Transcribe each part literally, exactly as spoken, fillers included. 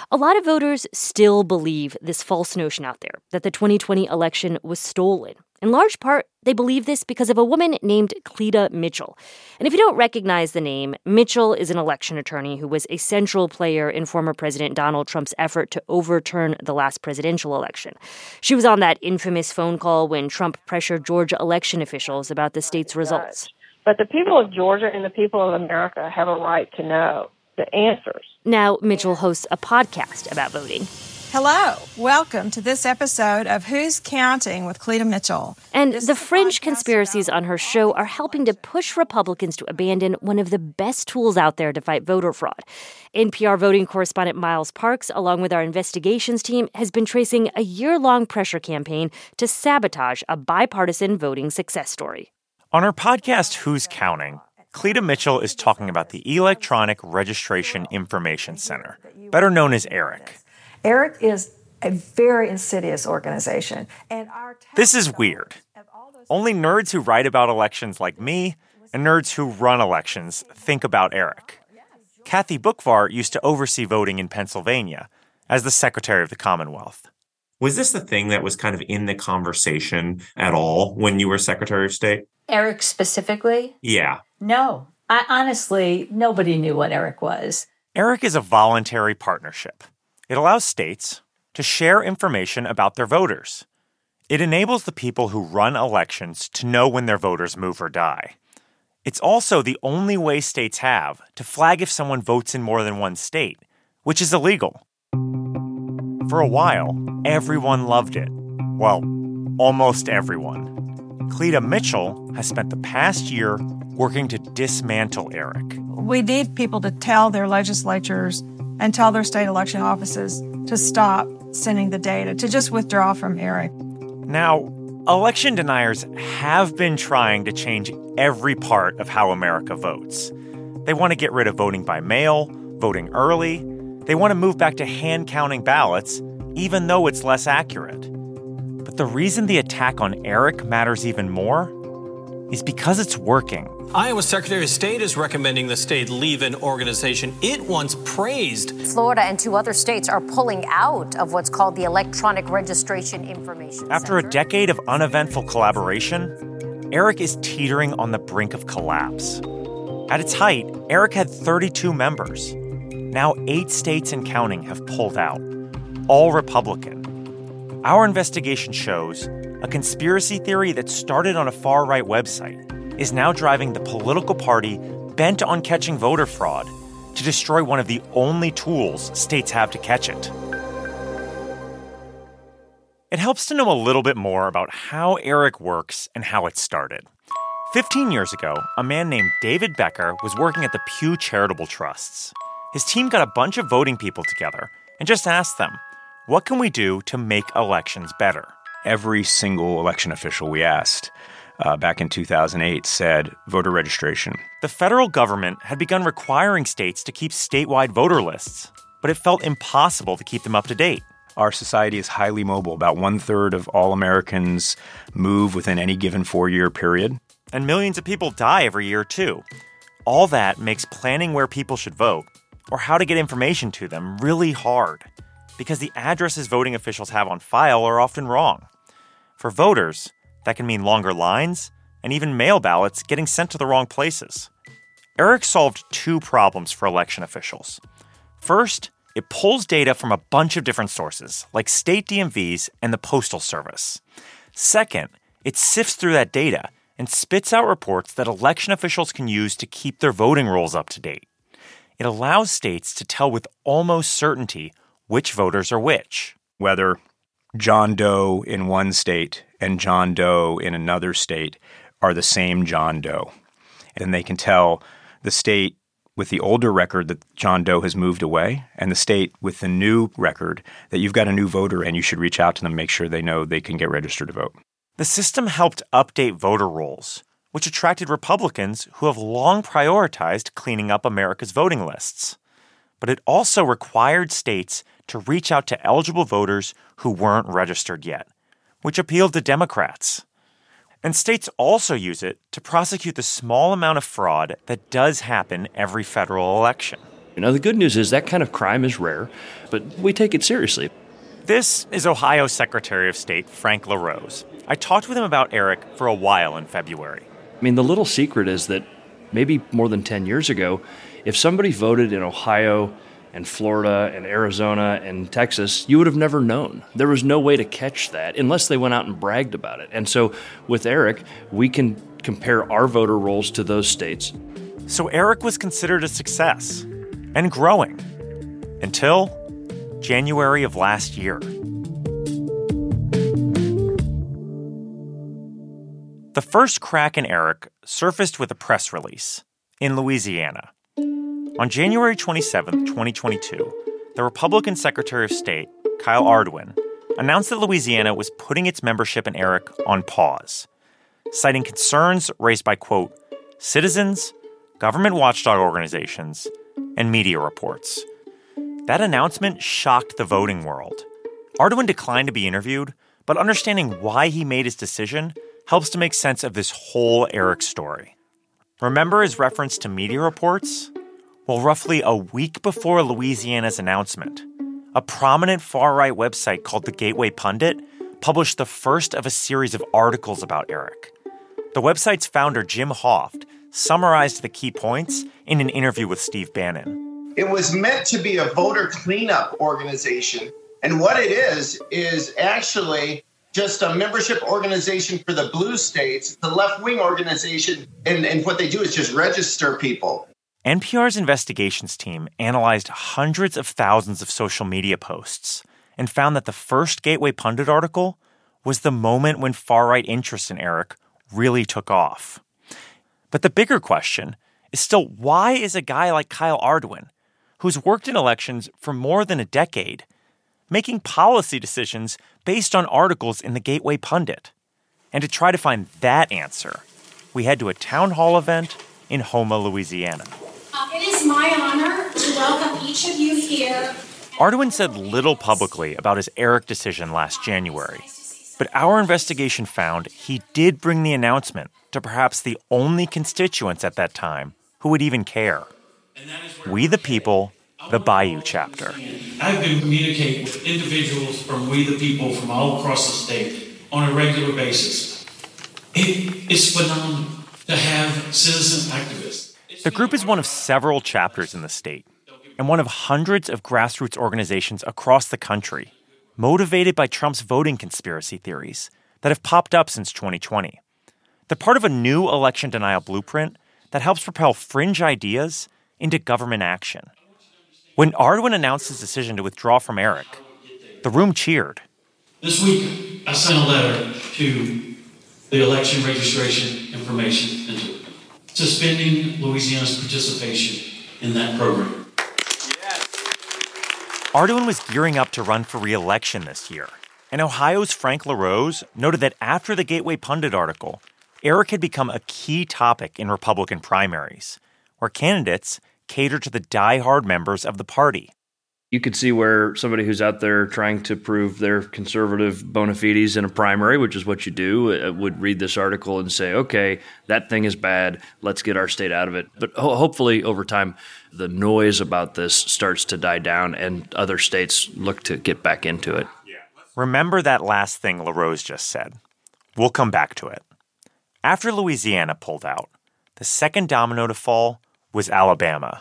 A lot of voters still believe this false notion out there that the twenty twenty election was stolen. In large part, they believe this because of a woman named Cleta Mitchell. And if you don't recognize the name, Mitchell is an election attorney who was a central player in former President Donald Trump's effort to overturn the last presidential election. She was on that infamous phone call when Trump pressured Georgia election officials about the state's results. But the people of Georgia and the people of America have a right to know the answers. Now, Mitchell hosts a podcast about voting. Hello. Welcome to this episode of Who's Counting with Cleta Mitchell. And the fringe conspiracies on her show are helping to push Republicans to abandon one of the best tools out there to fight voter fraud. N P R voting correspondent Miles Parks, along with our investigations team, has been tracing a year-long pressure campaign to sabotage a bipartisan voting success story. On her podcast, Who's Counting?, Cleta Mitchell is talking about the Electronic Registration Information Center, better known as ERIC. ERIC is a very insidious organization. And our this is weird. Only nerds who write about elections like me and nerds who run elections think about ERIC. Kathy Boockvar used to oversee voting in Pennsylvania as the Secretary of the Commonwealth. Was this the thing that was kind of in the conversation at all when you were Secretary of State? ERIC specifically? Yeah. No. I honestly, nobody knew what ERIC was. ERIC is a voluntary partnership. It allows states to share information about their voters. It enables the people who run elections to know when their voters move or die. It's also the only way states have to flag if someone votes in more than one state, which is illegal. For a while, everyone loved it. Well, almost everyone. Cleta Mitchell has spent the past year working to dismantle ERIC. We need people to tell their legislatures and tell their state election offices to stop sending the data, to just withdraw from ERIC. Now, election deniers have been trying to change every part of how America votes. They want to get rid of voting by mail, voting early. They want to move back to hand-counting ballots, even though it's less accurate. But the reason the attack on ERIC matters even more is because it's working. Iowa Secretary of State is recommending the state leave an organization it once praised. Florida and two other states are pulling out of what's called the Electronic Registration Information After Center. a decade of uneventful collaboration, ERIC is teetering on the brink of collapse. At its height, ERIC had thirty-two members. Now eight states and counting have pulled out, all Republican. Our investigation shows a conspiracy theory that started on a far-right website is now driving the political party bent on catching voter fraud to destroy one of the only tools states have to catch it. It helps to know a little bit more about how ERIC works and how it started. Fifteen years ago, a man named David Becker was working at the Pew Charitable Trusts. His team got a bunch of voting people together and just asked them, what can we do to make elections better? Every single election official we asked uh, back in two thousand eight said voter registration. The federal government had begun requiring states to keep statewide voter lists, but it felt impossible to keep them up to date. Our society is highly mobile. About one-third of all Americans move within any given four-year period. And millions of people die every year, too. All that makes planning where people should vote, or how to get information to them, really hard, because the addresses voting officials have on file are often wrong. For voters, that can mean longer lines and even mail ballots getting sent to the wrong places. ERIC solved two problems for election officials. First, it pulls data from a bunch of different sources, like state D M Vs and the Postal Service. Second, it sifts through that data and spits out reports that election officials can use to keep their voting rolls up to date. It allows states to tell with almost certainty which voters are which. Whether John Doe in one state and John Doe in another state are the same John Doe. And they can tell the state with the older record that John Doe has moved away and the state with the new record that you've got a new voter and you should reach out to them, make sure they know they can get registered to vote. The system helped update voter rolls, which attracted Republicans who have long prioritized cleaning up America's voting lists. But it also required states to reach out to eligible voters who weren't registered yet, which appealed to Democrats. And states also use it to prosecute the small amount of fraud that does happen every federal election. You know, the good news is that kind of crime is rare, but we take it seriously. This is Ohio Secretary of State Frank LaRose. I talked with him about Eric for a while in February. I mean, the little secret is that maybe more than ten years ago, if somebody voted in Ohio and Florida and Arizona and Texas, you would have never known. There was no way to catch that unless they went out and bragged about it. And so with Eric, we can compare our voter rolls to those states. So Eric was considered a success and growing until January of last year. The first crack in Eric surfaced with a press release in Louisiana. On January twenty-seventh, twenty twenty-two, the Republican Secretary of State, Kyle Ardoin, announced that Louisiana was putting its membership in Eric on pause, citing concerns raised by, quote, citizens, government watchdog organizations, and media reports. That announcement shocked the voting world. Ardoin declined to be interviewed, but understanding why he made his decision helps to make sense of this whole Eric story. Remember his reference to media reports? Well, roughly a week before Louisiana's announcement, a prominent far-right website called The Gateway Pundit published the first of a series of articles about Eric. The website's founder, Jim Hoft, summarized the key points in an interview with Steve Bannon. It was meant to be a voter cleanup organization, and what it is is actually just a membership organization for the blue states. It's a left-wing organization, and, and what they do is just register people. N P R's investigations team analyzed hundreds of thousands of social media posts and found that the first Gateway Pundit article was the moment when far-right interest in Eric really took off. But the bigger question is still, why is a guy like Kyle Ardoin, who's worked in elections for more than a decade, making policy decisions based on articles in the Gateway Pundit? And to try to find that answer, we head to a town hall event in Houma, Louisiana. Uh, it is my honor to welcome each of you here. Ardoin said little publicly about his Eric decision last January, but our investigation found he did bring the announcement to perhaps the only constituents at that time who would even care. We the People, the Bayou chapter. I've been communicating with individuals from We the People from all across the state on a regular basis. It is phenomenal to have citizen activists. The group is one of several chapters in the state and one of hundreds of grassroots organizations across the country motivated by Trump's voting conspiracy theories that have popped up since twenty twenty. They're part of a new election denial blueprint that helps propel fringe ideas into government action. When Ardoin announced his decision to withdraw from Eric, the room cheered. This week, I sent a letter to the Election Registration Information Center suspending Louisiana's participation in that program. Ardoin was gearing up to run for re-election this year, and Ohio's Frank LaRose noted that after the Gateway Pundit article, Eric had become a key topic in Republican primaries, where candidates cater to the die-hard members of the party. You could see where somebody who's out there trying to prove their conservative bona fides in a primary, which is what you do, would read this article and say, okay, that thing is bad. Let's get our state out of it. But ho- hopefully over time, the noise about this starts to die down and other states look to get back into it. Remember that last thing LaRose just said. We'll come back to it. After Louisiana pulled out, the second domino to fall was Alabama.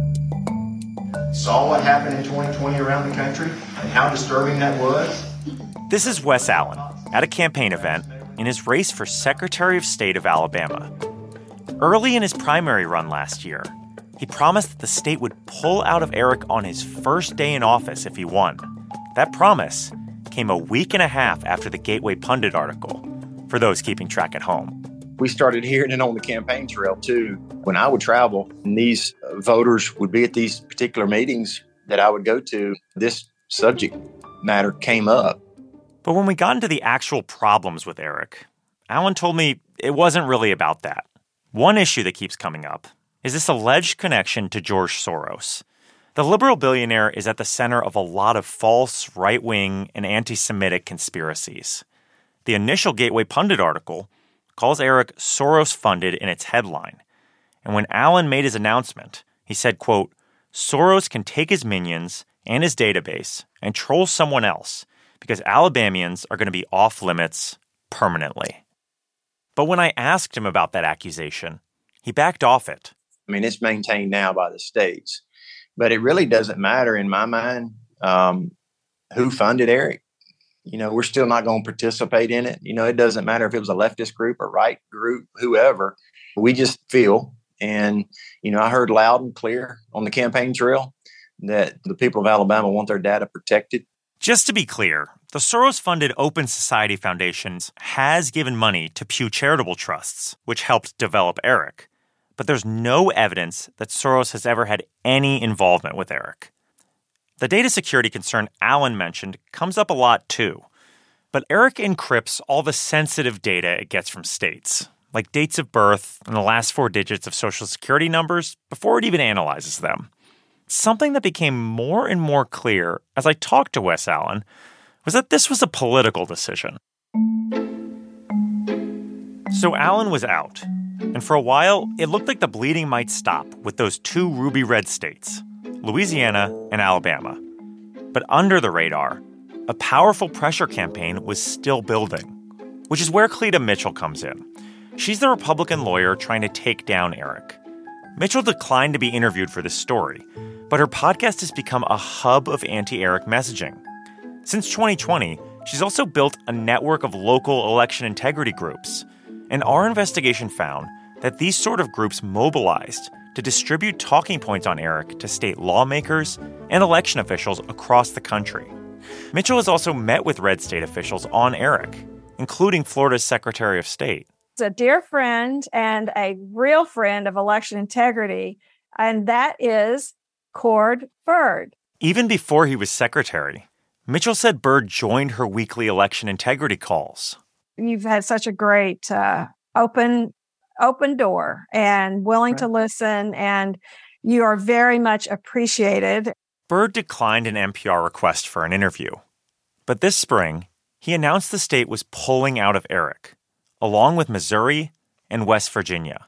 Saw what happened in twenty twenty around the country and how disturbing that was. This is Wes Allen at a campaign event in his race for Secretary of State of Alabama. Early in his primary run last year, he promised that the state would pull out of Eric on his first day in office if he won. That promise came a week and a half after the Gateway Pundit article, for those keeping track at home. We started hearing it on the campaign trail, too. When I would travel, and these voters would be at these particular meetings that I would go to, this subject matter came up. But when we got into the actual problems with Eric, Allen told me it wasn't really about that. One issue that keeps coming up is this alleged connection to George Soros. The liberal billionaire is at the center of a lot of false, right-wing, and anti-Semitic conspiracies. The initial Gateway Pundit article calls Eric Soros-funded in its headline. And when Allen made his announcement, he said, quote, Soros can take his minions and his database and troll someone else because Alabamians are going to be off limits permanently. But when I asked him about that accusation, he backed off it. I mean, it's maintained now by the states, but it really doesn't matter in my mind um, who funded Eric. You know, we're still not going to participate in it. You know, it doesn't matter if it was a leftist group or right group, whoever. We just feel, and, you know, I heard loud and clear on the campaign trail that the people of Alabama want their data protected. Just to be clear, the Soros-funded Open Society Foundation has given money to Pew Charitable Trusts, which helped develop Eric. But there's no evidence that Soros has ever had any involvement with Eric. The data security concern Alan mentioned comes up a lot too. But Eric encrypts all the sensitive data it gets from states, like dates of birth and the last four digits of Social Security numbers, before it even analyzes them. Something that became more and more clear as I talked to Wes Allen was that this was a political decision. So Allen was out, and for a while, it looked like the bleeding might stop with those two ruby red states, Louisiana and Alabama. But under the radar, a powerful pressure campaign was still building, which is where Cleta Mitchell comes in. She's the Republican lawyer trying to take down Eric. Mitchell declined to be interviewed for this story, but her podcast has become a hub of anti-Eric messaging. Since twenty twenty, she's also built a network of local election integrity groups, and our investigation found that these sort of groups mobilized to distribute talking points on Eric to state lawmakers and election officials across the country. Mitchell has also met with red state officials on Eric, including Florida's Secretary of State. A dear friend and a real friend of election integrity, and that is Cord Byrd. Even before he was secretary, Mitchell said Byrd joined her weekly election integrity calls. You've had such a great uh, open open door and willing right. to listen, and you are very much appreciated. Byrd declined an N P R request for an interview. But this spring, he announced the state was pulling out of Eric, along with Missouri and West Virginia.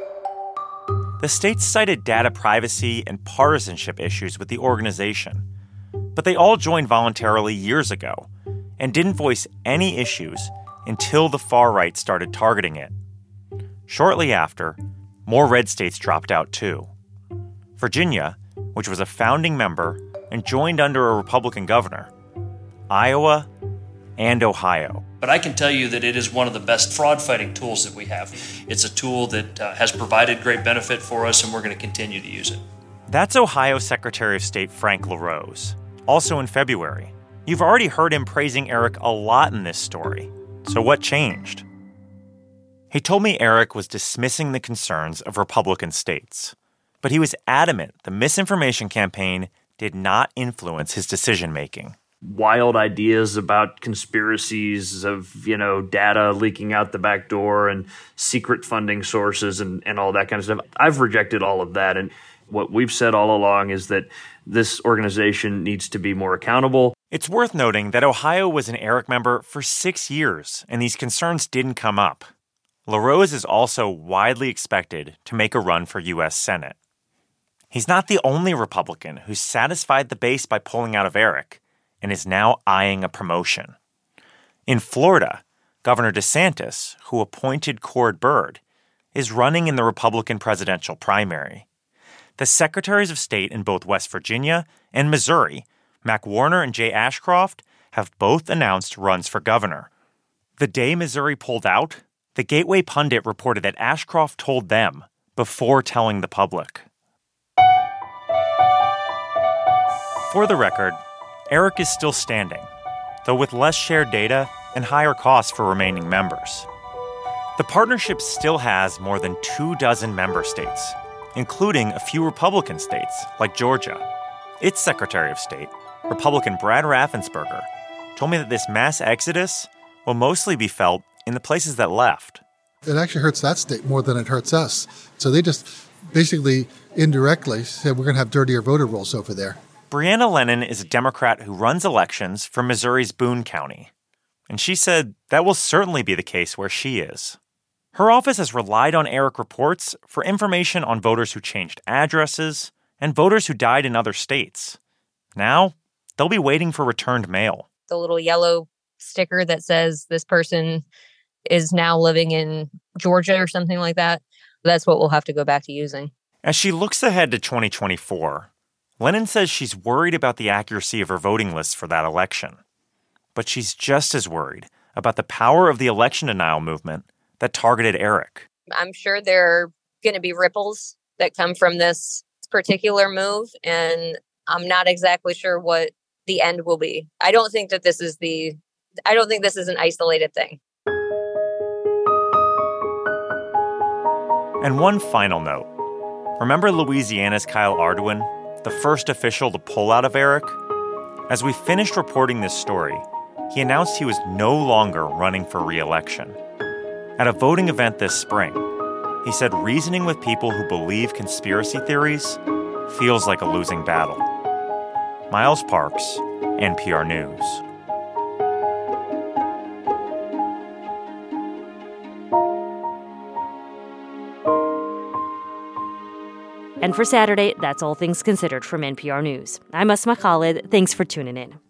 The states cited data privacy and partisanship issues with the organization, but they all joined voluntarily years ago and didn't voice any issues until the far right started targeting it. Shortly after, more red states dropped out too. Virginia, which was a founding member and joined under a Republican governor, Iowa, and Ohio. But I can tell you that it is one of the best fraud-fighting tools that we have. It's a tool that uh, has provided great benefit for us, and we're going to continue to use it. That's Ohio Secretary of State Frank LaRose, also in February. You've already heard him praising Eric a lot in this story. So what changed? He told me Eric was dismissing the concerns of Republican states, but he was adamant the misinformation campaign did not influence his decision-making. Wild ideas about conspiracies of, you know, data leaking out the back door and secret funding sources and, and all that kind of stuff. I've rejected all of that. And what we've said all along is that this organization needs to be more accountable. It's worth noting that Ohio was an Eric member for six years, and these concerns didn't come up. LaRose is also widely expected to make a run for U S Senate. He's not the only Republican who's satisfied the base by pulling out of Eric and is now eyeing a promotion. In Florida, Governor DeSantis, who appointed Cord Byrd, is running in the Republican presidential primary. The secretaries of state in both West Virginia and Missouri, Mac Warner and Jay Ashcroft, have both announced runs for governor. The day Missouri pulled out, the Gateway Pundit reported that Ashcroft told them before telling the public. For the record, Eric is still standing, though with less shared data and higher costs for remaining members. The partnership still has more than two dozen member states, including a few Republican states, like Georgia. Its Secretary of State, Republican Brad Raffensperger, told me that this mass exodus will mostly be felt in the places that left. It actually hurts that state more than it hurts us. So they just basically indirectly said we're going to have dirtier voter rolls over there. Brianna Lennon is a Democrat who runs elections for Missouri's Boone County. And she said that will certainly be the case where she is. Her office has relied on Eric reports for information on voters who changed addresses, and voters who died in other states. Now, they'll be waiting for returned mail. The little yellow sticker that says this person is now living in Georgia or something like that, that's what we'll have to go back to using. As she looks ahead to twenty twenty-four, Lennon says she's worried about the accuracy of her voting lists for that election. But she's just as worried about the power of the election denial movement that targeted Eric. I'm sure there are going to be ripples that come from this particular move, and I'm not exactly sure what the end will be. I don't think that this is the, I don't think this is an isolated thing. And one final note. Remember Louisiana's Kyle Ardoin, the first official to pull out of Eric? As we finished reporting this story, he announced he was no longer running for re-election. At a voting event this spring, he said reasoning with people who believe conspiracy theories feels like a losing battle. Miles Parks, N P R News. And for Saturday, that's All Things Considered from N P R News. I'm Asma Khalid. Thanks for tuning in.